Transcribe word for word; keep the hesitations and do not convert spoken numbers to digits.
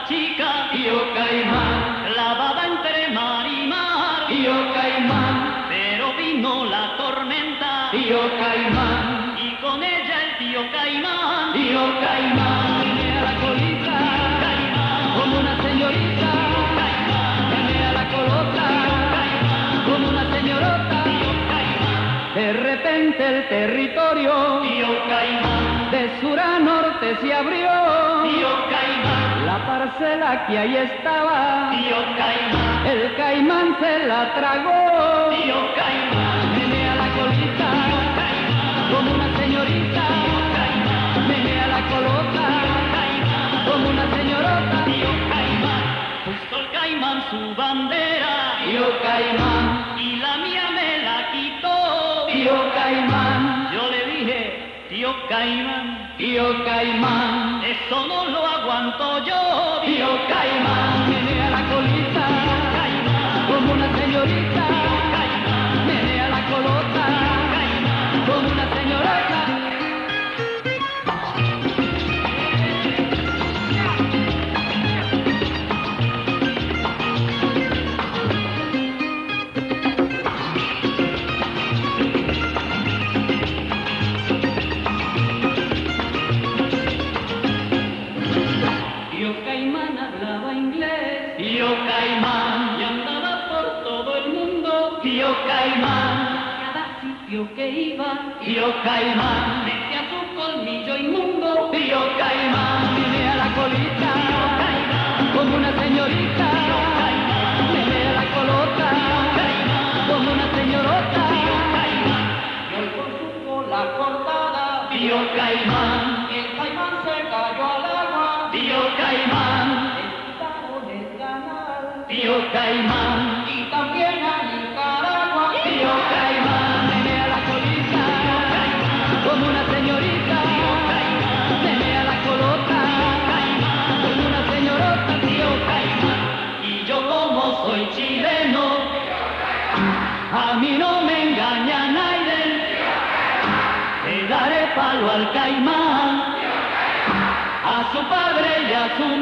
chica, Tío Caimán, clavada entre mar y mar. Tío Caimán, Pero vino la tormenta, Tío Caimán, y con ella el tío Caimán. Tío Caimán, menea la colita, Caimán, como una señorita, Caimán, menea la colota, Caimán, como una señorota. tío Caimán, De repente el territorio tío Caimán, de sur a norte se abrió. tío Caimán, La parcela que ahí estaba, tío Caimán, el caimán se la tragó. tío Caimán, Menea la colita, Caimán, como una señorita, Caimán, menea la colota, Caimán, como una señorota. tío Caimán, puso el Caimán su bandera, Tío Caimán, y la mía me la quitó. tío Caimán, Yo le dije, tío Caimán, tío Caimán, eso no lo aguanto yo. tío Caimán, menea la colita, Caimán, como una señorita, Caimán, menea la colota, Caimán, como una señorota. Tío Caimán hablaba inglés, tío Caimán, y andaba por todo el mundo. tío Caimán, A cada sitio que iba, tío Caimán, metía su colmillo inmundo. tío Caimán, Menea la colita, Caimán, como una señorita, Caimán, menea la colota, Caimán, como una señorota. Caimán, Y hoy con su cola cortada, tío Caimán, el caimán se cayó al agua. tío Caimán, El Pizarro es canal, tío Caimán, y también a Nicaragua. tío Caimán, Menea la colita, como una señorita, menea la colota, como una señorota. tío Caimán, y yo como soy chileno, a mí no me engaña nadie, le daré palo al Caimán, a su padre y a su